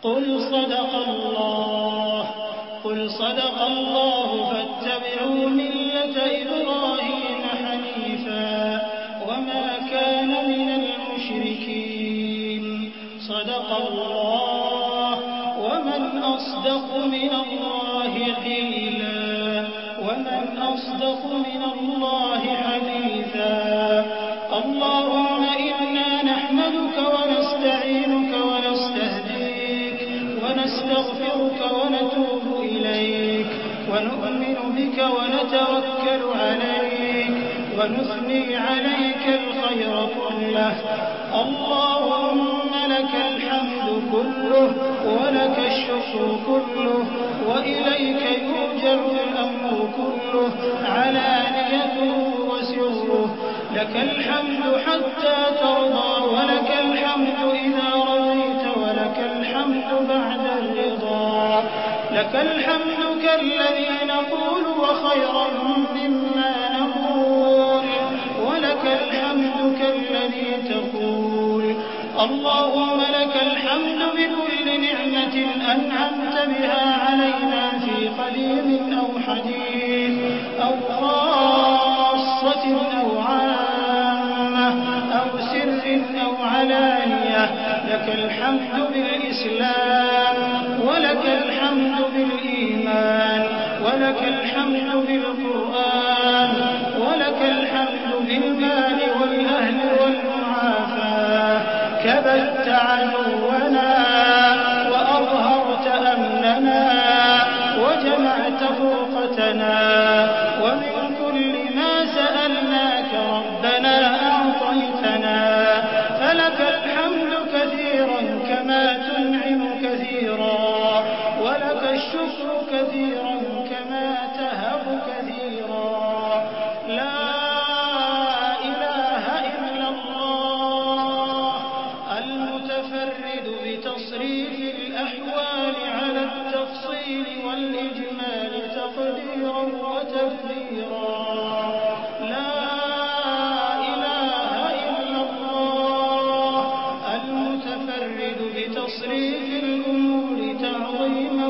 قل صدق الله فاتبعوا ملة إبراهيم حنيفا وما كان من المشركين صدق الله ومن أصدق من الله قيلا ومن أصدق من الله حديثا اللهم إنا نحمدك ونستعينك ونستهديك ونستغفرك ونتوب إليك ونؤمن بك ونتوكل عليك ونثني عليك الخير كله اللهم لك الحمد كله ولك الشكر كله وإليك يرجع الأمر كله علانيته وسره لك الحمد حتى ترضى ولك الحمد إذا رضيت ولك الحمد بعد الرضا لك الحمد كالذي نقول وخيرا مما نقول ولك الحمد كالذي تقول اللهم لك الحمد بكل نعمة أنعمت بها علينا في قديم أو حديث أو خاصة أو عامة أو سر أو علانية لك الحمد بالإسلام ولك الحمد بالإيمان ولك الحمد بالقرآن ولك الحمد بالمال والأهل والمعافاة كبت عدونا وأظهرت أمننا وجمعت فرقتنا ومن كل ما سألناك ربنا أعطيتنا فلك الحمد كثيرا كما تنعم كثيرا ولك الشكر كثيرا كما تهب كثيرا لا إله إلا الله المتفرد بتصريف الأحوال على التفصيل والإجمال تقديرا وتدبيرا لا إله إلا الله المتفرد بتصريف الأمور تعظيما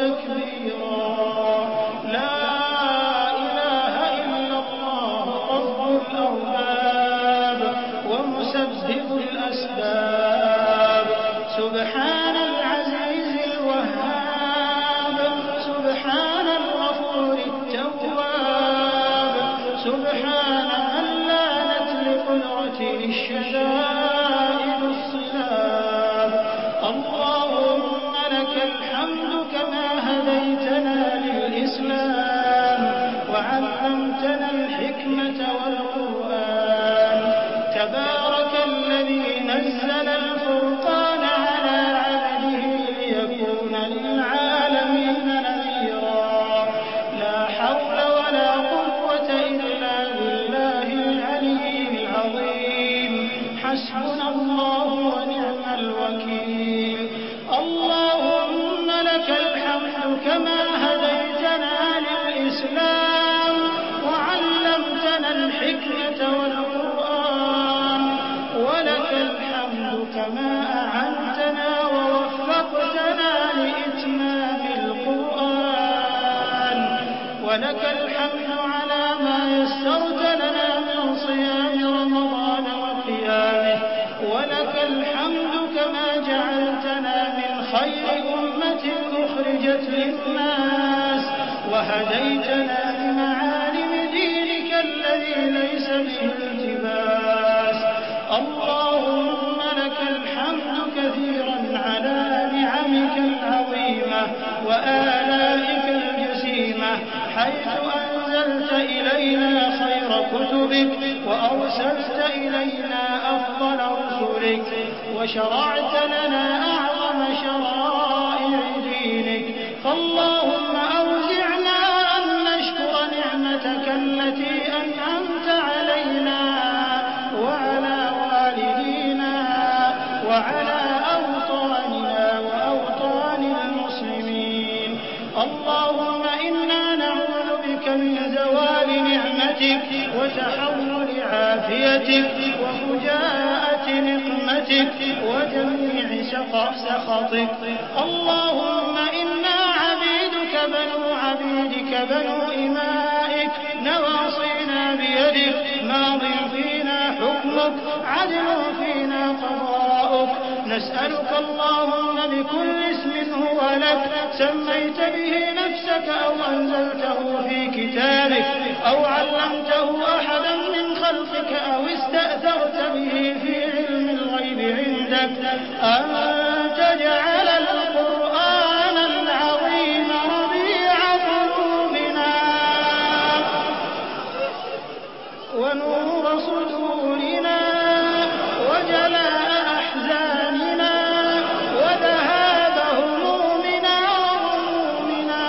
وتكبيرا لا إله إلا الله رب الأرباب ومسبب الأسباب سبحان العزيز الوهاب سبحان الغفور التواب سبحان من لانت لقدرته الشدائد الصلاب اللهم لك الحمد كما هديتنا للإسلام وعلمتنا الحكمة والقرآن تبارك الذي نزل الفرقان على عبده ليكون للعالمين نذيرا لا حول ولا قوة إلا بالله العلي العظيم حسبنا الله ونعم الوكيل اللهم لك الحمد كما هديتنا للإسلام وعلمتنا الحكمة والقرآن ولك الحمد كما أعنتنا ووفقتنا لإتمام القرآن ولك الحمد على ما يسرت لنا من صيام رمضان وقيامه ولك الحمد كما جعلتنا من خير أمة أخرجت للناس وهديتنا لمعالم دينك الذي ليس به التباس اللهم لك الحمد كثيرا على نعمك العظيمة وآلائك الجسيمة حيث أنزلت إلينا خير كتبك وأرسلت إلينا أفضل رسلك وشرعت لنا أعظم شرائع دينك فاللهم أوزعنا أن نشكر نعمتك التي أنعمت علينا وعلى والدينا وعلى أوطاننا وأوطان المسلمين اللهم إنا نعوذ بك من زوال نعمتك وتحول عافيتك وفجاءة نقمتك وجميع سخطك سخطك. اللهم إنا عبيدك بنو عبيدك بنو إمائك نواصينا بيدك ماض فينا حكمك عدل فينا قضاؤك. نسألك اللهم بكل اسم هو لك سميت به نفسك أو أنزلته في كتابك أو علمته أحدا من خلقك أو استأثرت به في علم الغيب عندك أن تجعل القرآن العظيم ربيع قلوبنا ونور صدورنا وجلاء أحزاننا وذهاب همومنا وغمومنا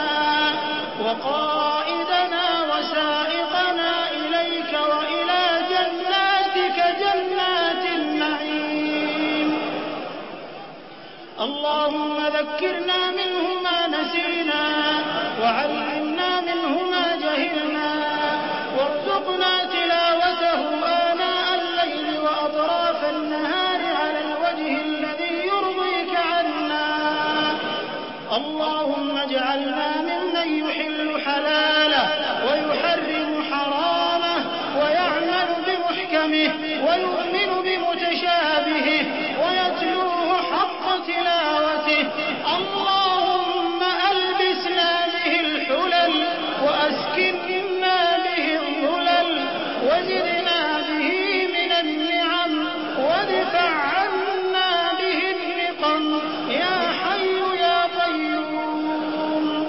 وقائدنا وسائقنا إليك وإلى جناتك جنات النعيم. اللهم ذكرنا منه ما نسينا وعلمنا منه ما جهلنا وارزقنا تلاوته آناء الليل وأطراف النهار على الوجه الذي يرضيك عنا. اللهم اجعلنا ممن يحل حلاله ويحرم حرامه ويعمل بمحكمه ويؤمن بمتشابهه ويتلوه حق تلاوته. اللهم ألبسنا به الحلل وأسكننا به الظلل وزدنا به من النعم وادفع عنا به النقم يا حي يا قيوم.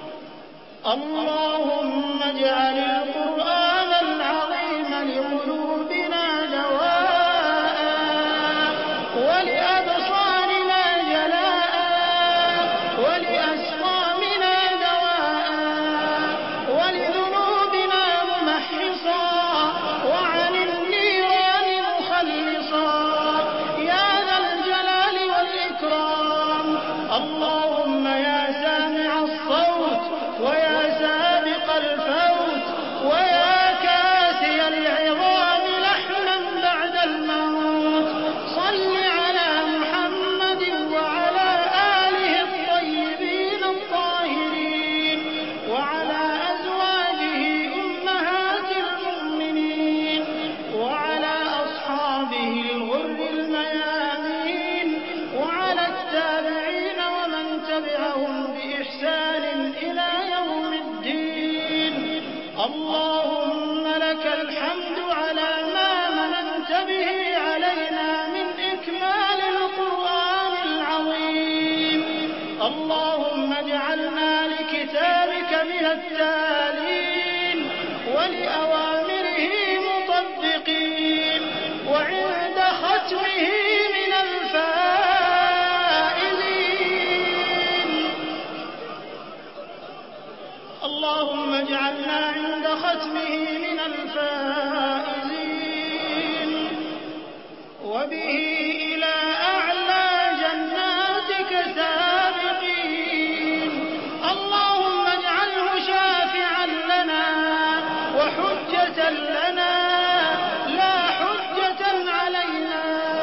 اللهم اجعل القرآن العظيم لقلوبنا دواء ولأبصارنا جلاء ولأسقامنا دواء ولذنوبنا ممحصا وعن النيران مخلصا يا ذا الجلال والإكرام. اللهم يا سامع الصوت ويا سابق الفوت ويا كاسي العظام لحما بعد الموت صل على محمد وعلى آله الطيبين الطاهرين وعلى أزواجه أمهات المؤمنين وعلى أصحابه الغر الميامين وعلى التابعين ومن تبعهم بإحسان إلى يوم الدين. اللهم لك الحمد على ما مننت به علينا من إكمال القرآن العظيم. اللهم اجعلنا لكتابك من التالين ولأوامره مطبقين وعند ختمه من الفائزين. اللهم اجعلنا عند ختمه من الفائزين وبه إلى أعلى جناتك سابقين. اللهم اجعله شافعا لنا وحجة لنا لا حجة علينا.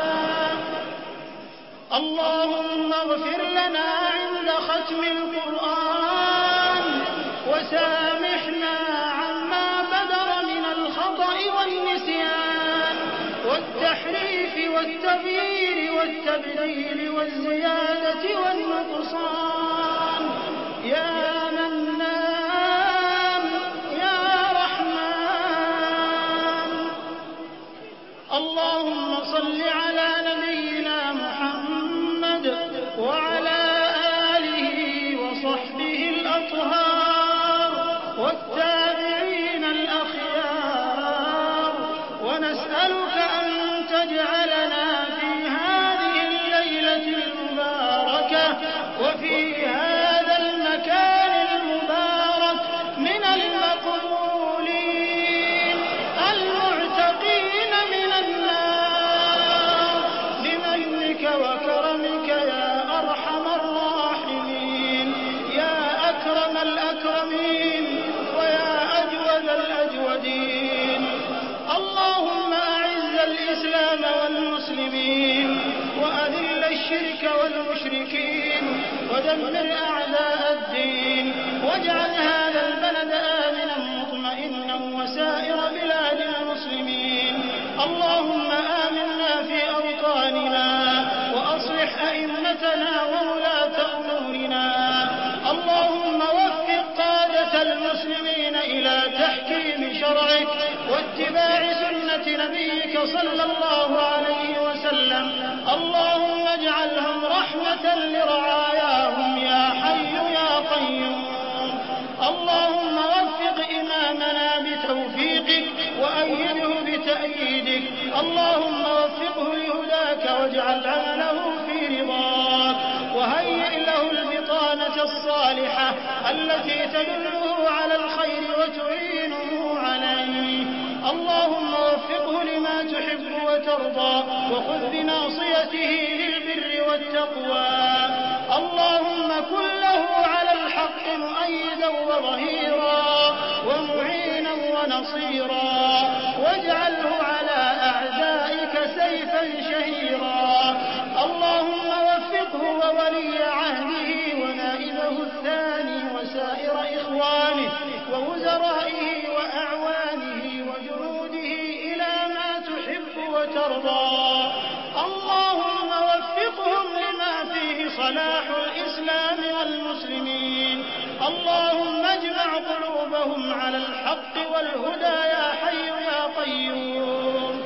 اللهم اغفر لنا عند ختم القرآن وسامحنا عما بدر من الخطأ والنسيان والتحريف والتغيير والتبديل والزيادة والنقصان يا منان يا رحمن. اللهم صل على نبينا محمد وعلى آله وصحبه الأطهار والتابعين الأخيار. ونسألك أن تجعلنا في هذه الليلة المباركة وفي هذا المكان المبارك من المقبولين المعتقين من النار بمنك وكرمك يا أرحم الراحمين يا أكرم الأكرمين ويا أجود الأجودين. اللهم أعز الإسلام والمسلمين وأذل الشرك والمشركين ودمر أعداء الدين، واجعل هذا البلد آمنا مطمئنا وسائر بلاد المسلمين. اللهم آمنا في أوطاننا وأصلح أئمتنا وولاة أمورنا. اللهم وفق قادة المسلمين إلى تحكيم شرعك واتباع سنة نبيك صلى الله عليه وسلم. اللهم اجعلهم رحمة لرعاياهم يا حي يا قيوم. اللهم وفق إمامنا بتوفيقك وأيده بتأييدك. اللهم وفقه لهداك واجعل عمله في رضاك، وهيئ له البطانة الصالحة التي تدله على الخير وتعينه عليه. اللهم وفقه لما تحب وترضى، وخذ بناصيته للبر والتقوى. اللهم كن له على الحق مؤيدا وظهيرا ومعينا ونصيرا، واجعله على أعدائك سيفا شهيرا. اللهم وفقه وولي عهده ونائبه الثاني وسائر إخوانه ووزرائه وأعوانه وجنوده إلى ما تحب وترضى. اللهم وفقهم لما فيه صلاح الإسلام والمسلمين. اللهم اجمع قلوبهم على الحق والهدى يا حي يا قيوم.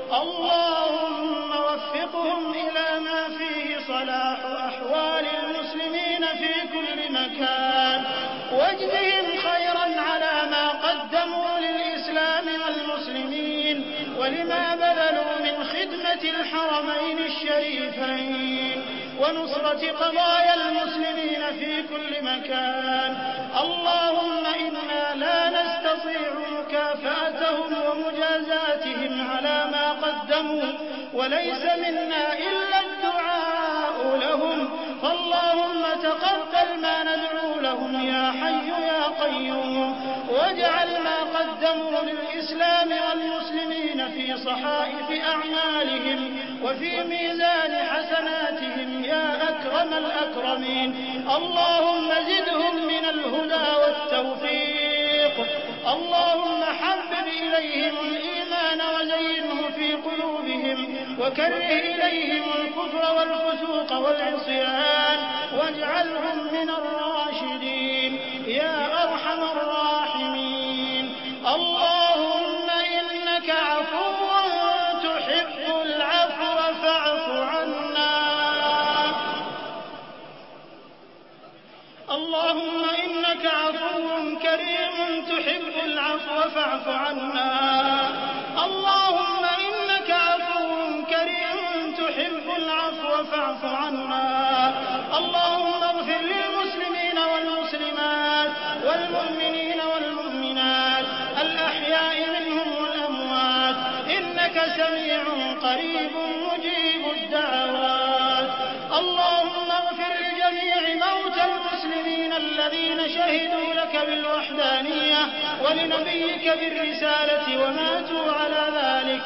اللهم وفقهم إلى ما فيه صلاح أحوال المسلمين في كل مكان، واجزهم خيرا على ما قدموا للإسلام والمسلمين ولما بذلوا من خدمة الحرمين الشريفين ونصرة قضايا المسلمين في كل مكان. اللهم إنا لا نستطيع مكافأتهم ومجازاتهم على ما قدموا، وليس منا إلا الدعاء لهم، فاللهم تقبل ما ندعو لهم يا حي يا قيوم، واجعل ما قدموا للإسلام والمسلمين في صحائف أعمالهم وفي ميزان حسناتهم يا أكرم الأكرمين. اللهم زدهم من الهدى والتوفيق. اللهم حبب إليهم الإيمان وزينه في قلوبهم وكره إليهم الكفر والفسوق والعصيان واجعلهم من الراشدين يا أرحم الراحمين. اللهم إنك عفو تحب العفو فاعف عنا. اللهم إنك عفو كريم تحب العفو فاعف عنا. اللهم إنك عفو كريم تحب العفو فاعف عنا. اللهم اغفر للمسلمين والمسلمات والمؤمنين والمؤمنات الأحياء منهم والأموات، إنك سميع قريب مجيب الدعوات. اللهم اغفر لجميع موتى المسلمين الذين شهدوا لك بالوحدانية ولنبيك بالرسالة وماتوا على ذلك.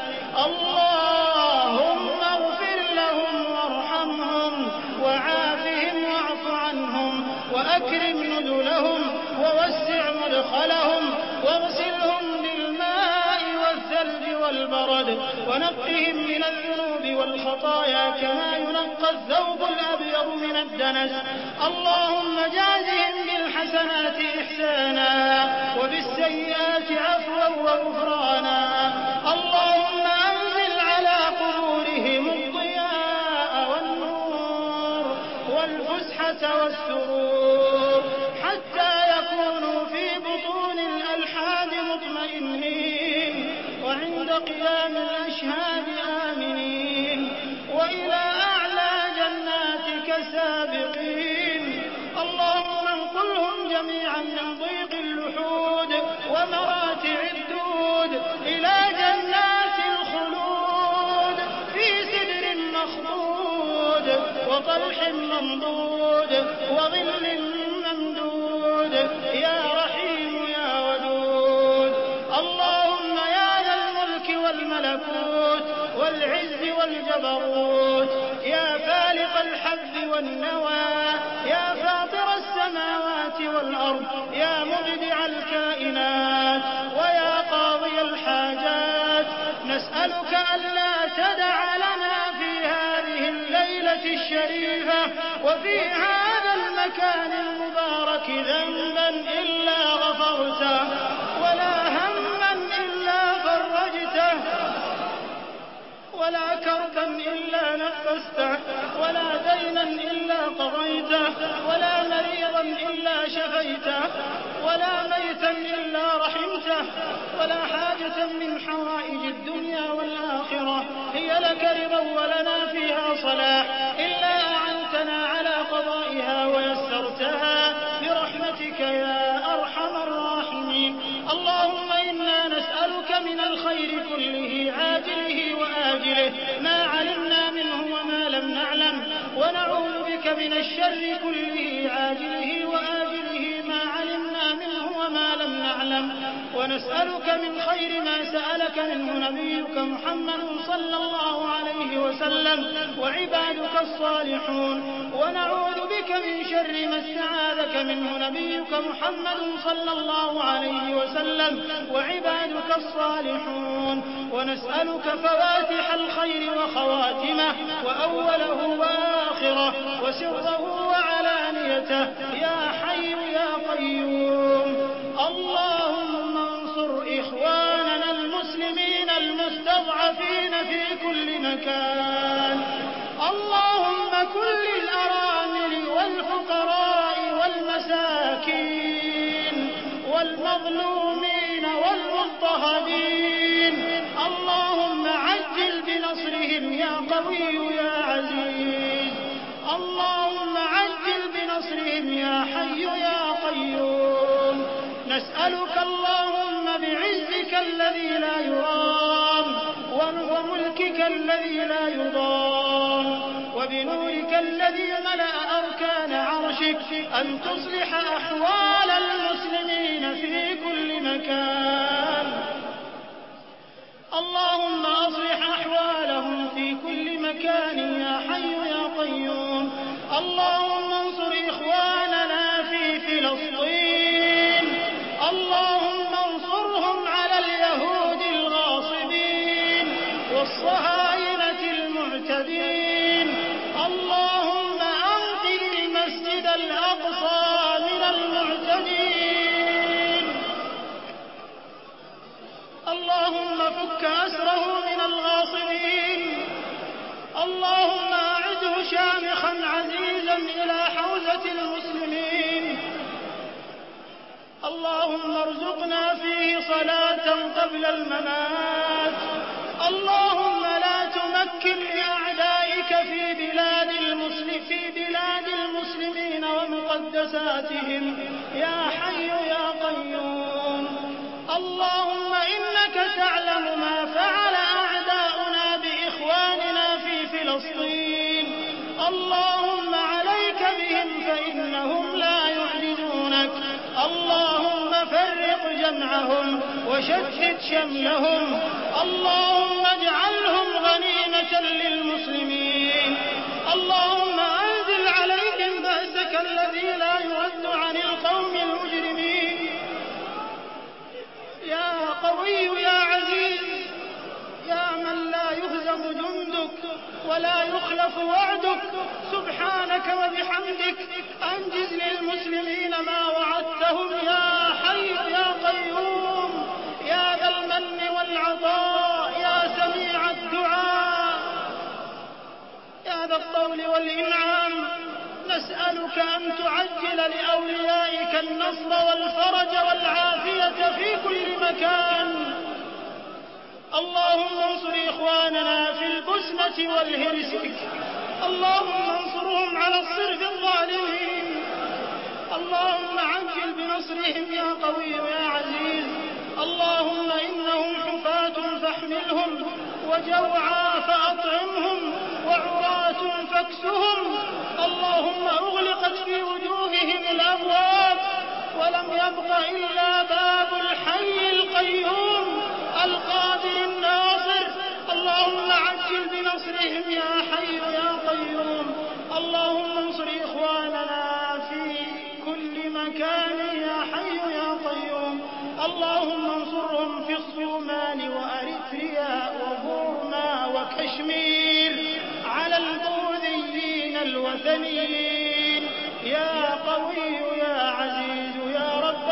اللهم اغفر لهم وارحمهم وعافهم واعف عنهم وأكرم نزلهم ووسع مدخلهم واغسلهم بالماء والثلج والبرد ونقهم من الذنوب والخطايا كما ينقى الثوب الأبيض من الدنس. اللهم جازهم بالحسنات إحسانا وبالسيئات عفوا وغفرانا. اللهم أنزل على قبورهم الضياء والنور والفسحة والسرور حتى يكونوا في بطون الألحاد مطمئنين وعند قيام الأشهاد آمنين وإلى أعلى جناتك سابقين. اللهم انقلهم جميعا من ضيق اللحود ومراتع الدود إلى جنات الخلود في سدر مخضود وطلح منضود وظل ممدود يا رحيم يا ودود. اللهم يا ذا الملك والملكوت والعز والجبروت يا فالق الحب والنوى يا والأرض يا مبدع الكائنات ويا قاضي الحاجات، نسألك ألا تدع لنا في هذه الليلة الشريفة وفي هذا المكان المبارك ذنبا إلا غفرته، ولا هما إلا فرجته، ولا كربا إلا نفسته، ولا دينا إلا قضيته، ولا مريضا إلا شفيته، ولا ميتا إلا رحمته، ولا حاجة من حوائج الدنيا والآخرة هي لك رضا ولنا فيها صلاح إلا أعنتنا على قضائها ويسرتها برحمتك يا أرحم الراحمين. اللهم إنا نسألك من الخير كله عاجله وآجله ما علمنا منه وما لم نعلم، ونعوذ بك من الشر كله عاجله وآجله ما علمنا منه وما لم نعلم، ونسألك من خير ما سألك منه نبيك محمد صلى الله عليه وسلم وعبادك الصالحون، ونعوذ بك من شر ما استعاذك منه نبيك محمد صلى الله عليه وسلم وعبادك الصالحون، ونسألك فواتح الخير وخواتمه وأوله وآخره وسره وعلانيته يا حي يا قيوم. اللهم انصر إخواننا المسلمين المستضعفين في كل مكان، اللهم كن للأرامل والفقراء والمساكين والمظلومين والمضطهدين، اللهم عجل بنصرهم يا قوي يا عزيز، اللهم عجل بنصرهم يا حي يا قيوم. نسألك اللهم بعزك الذي لا يرام وملكك الذي لا يضام وبنورك الذي ملأ أركان عرشك أن تصلح أحوال المسلمين في كل مكان، اللهم أصلح أحوالهم في كل مكان يا حي يا قيوم. اللهم انصر إخواننا في فلسطين، اللهم انصرهم على اليهود الغاصبين والصهاينة المعتدين، اللهم أنقذ المسجد الأقصى من المعتدين، اللهم فك أسره من الغاصبين، اللهم أعده شامخا عزيزا إلى حوزة المسلمين، اللهم ارزقنا فيه صلاة قبل الممات، اللهم لا تمكن لأعدائك في بلاد المسلمين ومقدساتهم يا حي يا قيوم. اللهم إنك تعلم ما فعل أعداؤنا بإخواننا في فلسطين، اللهم عليك بهم فإنهم لا يعجزونك، اللهم فرق جمعهم وشتت شملهم، اللهم اجعلهم غنيمة للمسلمين، اللهم أنزل عليهم بأسك الذي لا يرد عن القوم المجرمين يا قوي يا عزيز يا من لا يهزم جندك ولا يخلف وعدك، سبحانك وبحمدك أنجز للمسلمين ما وعدتهم يا حي يا قيوم يا ذا المن والعطاء يا سميع الدعاء يا ذا الطول والإنعام. نسألك أن تعجل لأوليائك النصر والفرج والعافية في كل مكان، اللهم انصر إخواننا في البسنة والهرسك، اللهم انصرهم على الصرف الظالمين، اللهم عجل بنصرهم يا قوي يا عزيز، اللهم إنهم حفاة فاحملهم وجوعى فأطعمهم وعراة فاكسهم، اللهم أغلقت في وجوههم الأبواب ولم يبق إلا باب الحي القيوم القادر الناصر، اللهم عجل بنصرهم يا حي يا قيوم. اللهم انصر إخواننا في كل مكان اللهم انصرهم في الصومال وأريتريا وبورما وكشمير على البوذيين الوثنيين يا قوي يا عزيز يا رب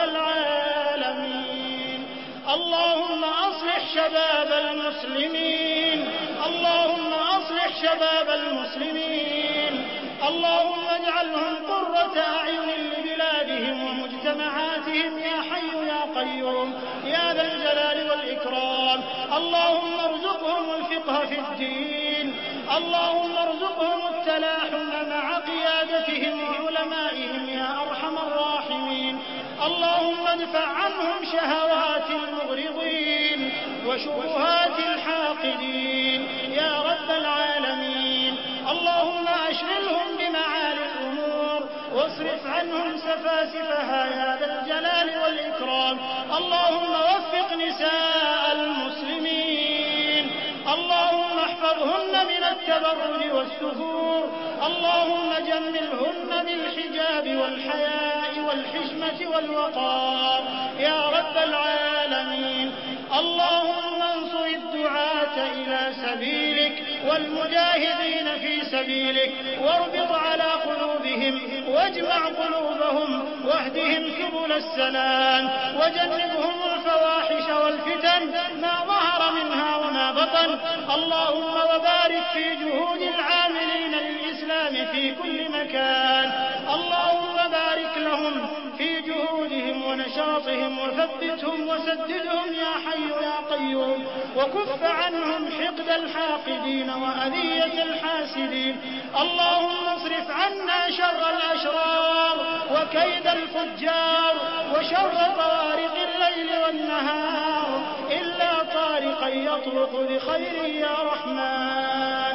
العالمين. اللهم أصلح شباب المسلمين، اللهم أصلح شباب المسلمين، اللهم اجعلهم قرة أعين لبلادهم ومجتمعاتهم يا حي يا قيوم يا ذا الجلال والإكرام. اللهم ارزقهم الفقه في الدين، اللهم ارزقهم التلاحم مع قيادتهم وعلمائهم يا أرحم الراحمين. اللهم ادفع عنهم شهوات المغرضين وشبهات الحاقدين يا رب العالمين. اللهم أشغلهم بمعالي الأمور واصرف عنهم سفاسفها يا ذا الجلال والإكرام. اللهم وفق نساء المسلمين، اللهم احفظهن من التبرج والسفور، اللهم جملهن بالحجاب والحياء والحشمة والوقار يا رب العالمين. اللهم انصر الدعاة إلى سبيلك والمجاهدين في سبيلك واربط على قلوبهم واجمع قلوبهم واهدهم سبل السلام وجنبهم الفواحش والفتن ما ظهر منها وما بطن. اللهم وبارك في جهود العاملين للإسلام في كل مكان، اللهم بارك لهم في جهودهم ونشاطهم وثبتهم وسددهم يا حي يا قيوم، وكف عنهم حقد الحاقدين وأذية الحاسدين. اللهم اصرف عنا شر الأشرار وكيد الفجار وشر طوارق الليل والنهار إلا طارقا يطرق بخير يا رحمن.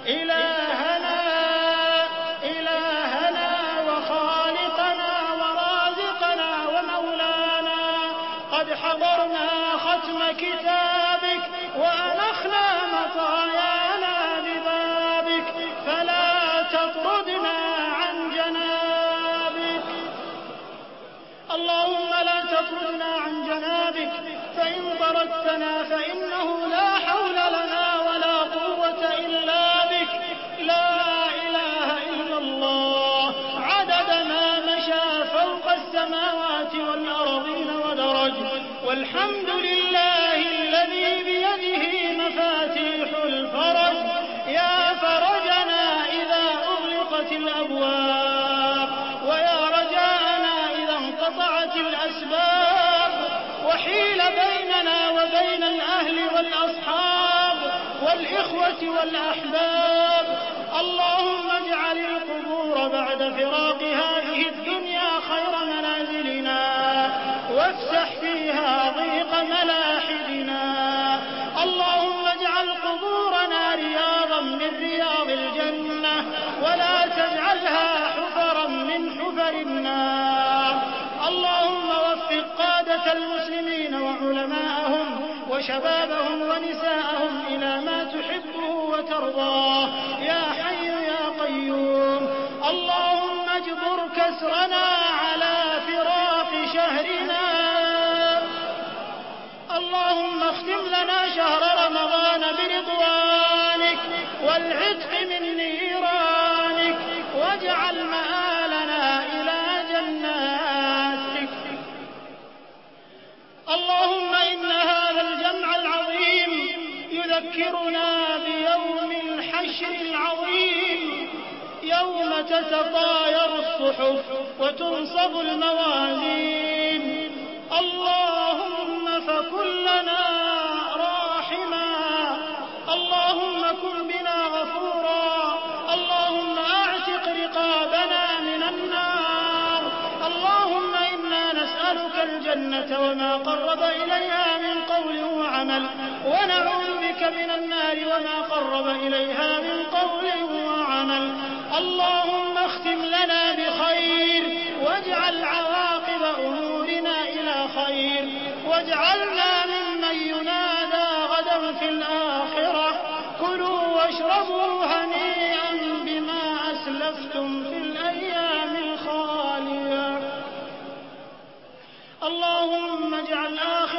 إلهنا وخالقنا ورازقنا ومولانا، قد حضرنا ختم كتابك وأنخنا مطايانا ببابك، فلا تطردنا عن جنابك. اللهم لا تطردنا عن جنابك، فإن طردتنا فإنه لا حول لنا ولا قوة إلا بك. لا إله إلا الله عدد ما مشى فوق السماوات والأرضين ودرج، والحمد لله الذي بيده مفاتيح الفرج. يا فرجنا إذا أغلقت الأبواب، ويا رجاءنا إذا انقطعت الأسباب وحيل بيننا وبين الأهل والأصحاب والإخوة والأحباب. اللهم اجعل القبور بعد فراق هذه الدنيا خير منازلنا، وافسح فيها ضيق ملاحدنا. اللهم اجعل قبورنا رياضا من رياض الجنة، ولا تجعلها حفرا من حفر النار. اللهم وفق قادة المسلمين وعلماءهم وشبابهم ونساءهم إلى ما تحبه وترضاه يا حي يا قيوم. اللهم اجبر كسرنا على فراق شهرنا. اللهم اختم لنا شهر رمضان برضوانك والعتق من نيرانك، واجعل مآلنا إلى جناتك. اللهم إن هذا الجمع العظيم يذكرنا بيوم الحشر العظيم، يوم تتطاير الصحف وتنصب الموازين. اللهم فكن لنا راحما، اللهم كن بنا غفورا، اللهم اعتق رقابنا من النار. اللهم إنا نسألك الجنة وما قرب إليها من قول وعمل، ونعوذ بك من النار وما قرب إليها من قول وعمل. اللهم اختم لنا بخير، واجعل عواقب أمورنا إلى خير، واجعلنا ممن ينادى غدا في الآخرة: كلوا واشربوا هنيئا بما أسلفتم في الأيام الخالية. اللهم اجعل آخر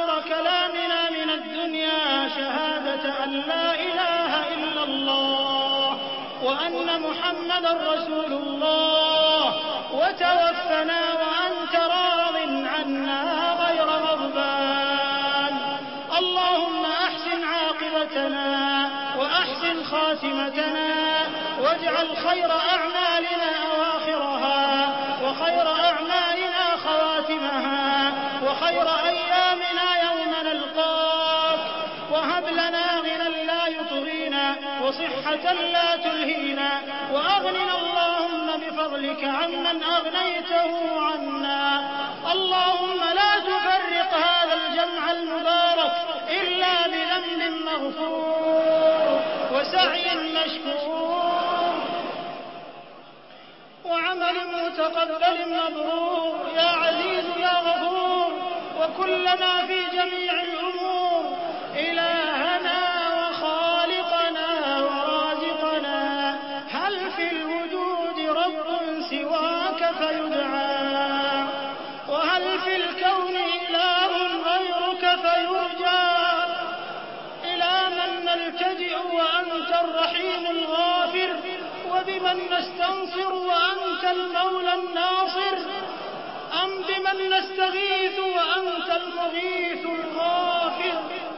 محمدا رسول الله وتوفنا وأنت راض عنا غير غضبان. اللهم أحسن عاقبتنا وأحسن خاتمتنا واجعل خير أعمالنا أواخرها وخير أعمالنا خواتمها وخير أيامنا يوم نلقاك. وهب لنا غنى لا يطغينا وصحة لا تلهينا وأغننا اللهم بفضلك عمن أغنيته عنا. اللهم لا تفرق هذا الجمع المبارك إلا بذنب مغفور وسعي مشكور وعمل متقبل مبرور يا عزيز يا غفور. وكلنا في جميع الأمور إلهنا وخالقنا ورازقنا. هل في الوجود رب سواك فيدعى؟ وهل في الكون إله غيرك فيرجى؟ إلى من نلتجئ وأنت الرحيم الغافر؟ وبمن نستنصر وأنت المولى الناصر؟ أم بمن نستغيث وأنت المغيث الغافر؟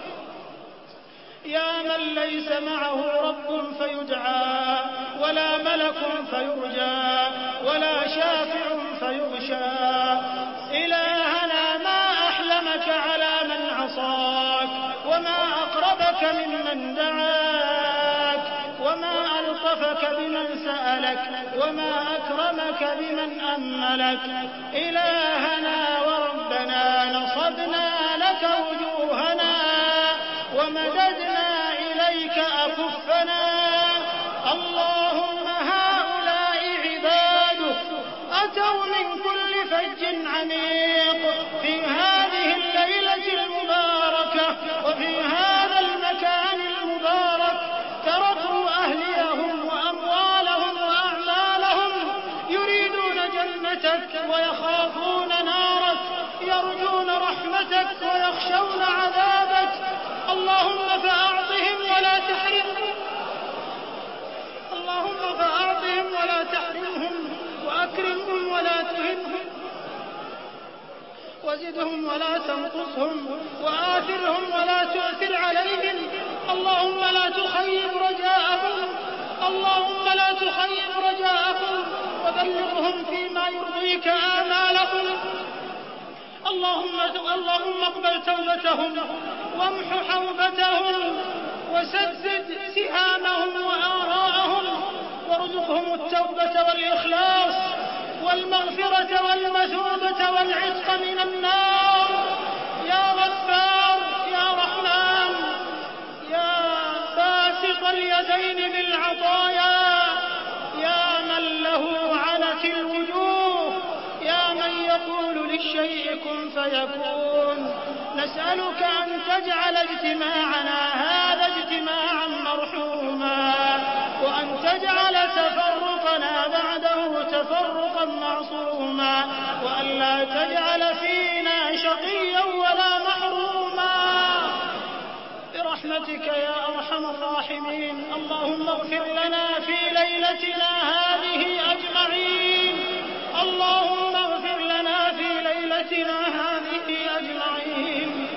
يا من ليس معه رب فيدعى ولا ملك فيرجى ولا شافع فيغشى. إلهنا ما أحلمك على من عصاك وما أقربك ممن دعاك وما ألطفك بمن سألك وما أكرمك بمن أملك. إلهنا وربنا نصبنا لك وجوهنا ومددنا إليك أكفنا. اللهم هؤلاء عبادك أتوا من كل فج عميق في هذه الليلة المباركة وفي هذا المكان المبارك. تركوا أهليهم وأموالهم وأعمالهم يريدون جنتك ويخافون نارك، يرجون رحمتك ويخشون عذابك. اللهم فأعطهم ولا تحرمهم، اللهم فأعطهم ولا تحرمهم، وأكرمهم ولا تهنهم، وزدهم ولا تنقصهم، وآثرهم ولا تؤثر عليهم. اللهم لا تخيب رجاءهم، اللهم لا تخيب رجاءهم، وبلغهم فيما يرضيك آمالهم. اللهم اقبل توبتهم وامح حوبتهم وسدد سهامهم وآراءهم، وارزقهم التوبة والإخلاص والمغفرة والمثوبة والعتق من النار. يا غفار يا رحمن يا باسط اليدين بالعطايا، يا من له عنت الوجوه، يا من يقول للشيء كن فيكون. نسألك أن تجعل اجتماعنا هذا اجتماعا مرحوما، وأن تجعل تفرقنا بعده تفرقا معصوما، وأن لا تجعل فينا شقيا ولا محروما برحمتك يا أرحم الراحمين. اللهم اغفر لنا في ليلتنا هذه أجمعين، اللهم اغفر لنا في ليلتنا هذه أجمعين،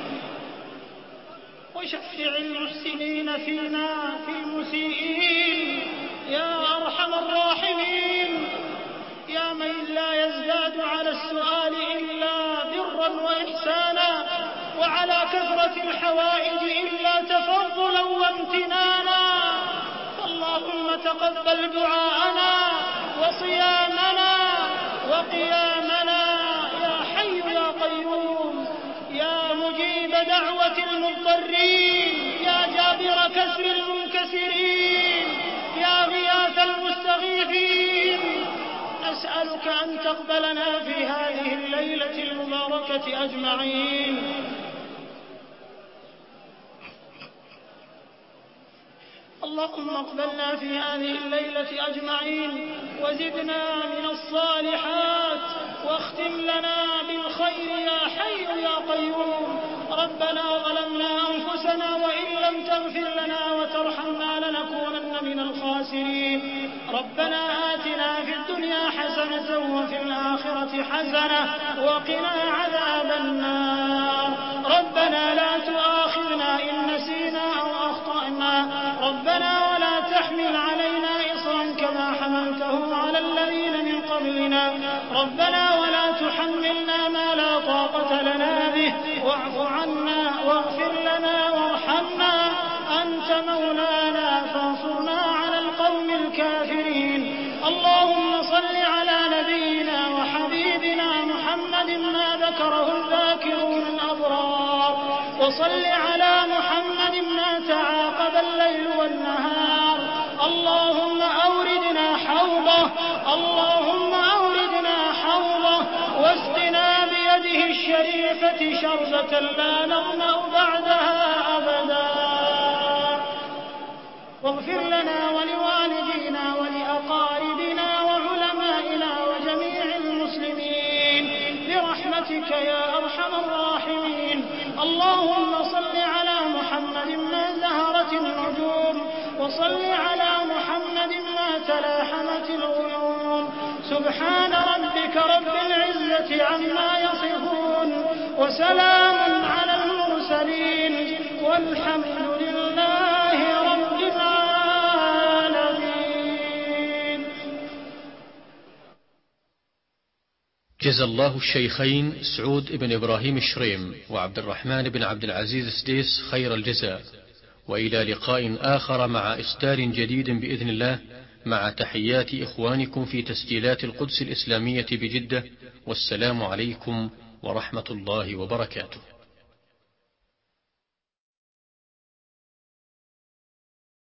وشفع المحسنين فينا في المسيئين يا أرحم الراحمين. يا من لا يزداد على السؤال إلا برا وإحسانا، وعلى كثرة الحوائج إلا تفضلا وامتنانا. اللهم تقبل دعاءنا وصيامنا وقيامنا يا حي يا قيوم، يا مجيب دعوة المضطرين، يا جابر كسر المنكسرين، يا غياث المستغيثين. نسألك أن تقبلنا في هذه الليلة المباركة أجمعين. اللهم اقبلنا في هذه الليلة أجمعين، وزدنا من الصالحات، واختم لنا بالخير يا حي يا قيوم. ربنا ظلمنا أنفسنا وإن لم تغفر لنا وترحمنا لنكونن من الخاسرين. ربنا آتنا في الدنيا حسنة وفي الآخرة حسنة وقنا عذاب النار. ربنا لا تؤاخذنا إن نسينا أو أخطأنا. ربنا ولا تحمل علينا إصرا كما حملته على الذين من قبلنا. ربنا ولا تحملنا ما لا طاقة لنا به. واعف عنا واغفر لنا وارحمنا أنت مولانا فانصرنا على القوم الكافرين. اللهم صل على نبينا وحبيبنا محمد ما ذكره الذاكرون الأبرار، وصل على محمد ما تعاقب الليل والنهار. اللهم أوردنا حوضه، اللهم أوردنا حوضه واسقنا بيده الشريفة شربة لا نظمأ بعدها أبدا. واغفر لنا ولوالدينا ولأقاربنا وعلمائنا وجميع المسلمين برحمتك يا أرحم الراحمين. اللهم صل على محمد ما زهرت النجوم، وصل على محمد ما تلاحمت الغيوم. سبحان ربك رب العزة عما يصفون، وسلام على المرسلين، والحمد لله رب العالمين. جزى الله الشيخين سعود بن إبراهيم الشريم وعبد الرحمن بن عبد العزيز السديس خير الجزاء، وإلى لقاء آخر مع إصدار جديد بإذن الله، مع تحيات إخوانكم في تسجيلات القدس الإسلامية بجدة، والسلام عليكم ورحمة الله وبركاته.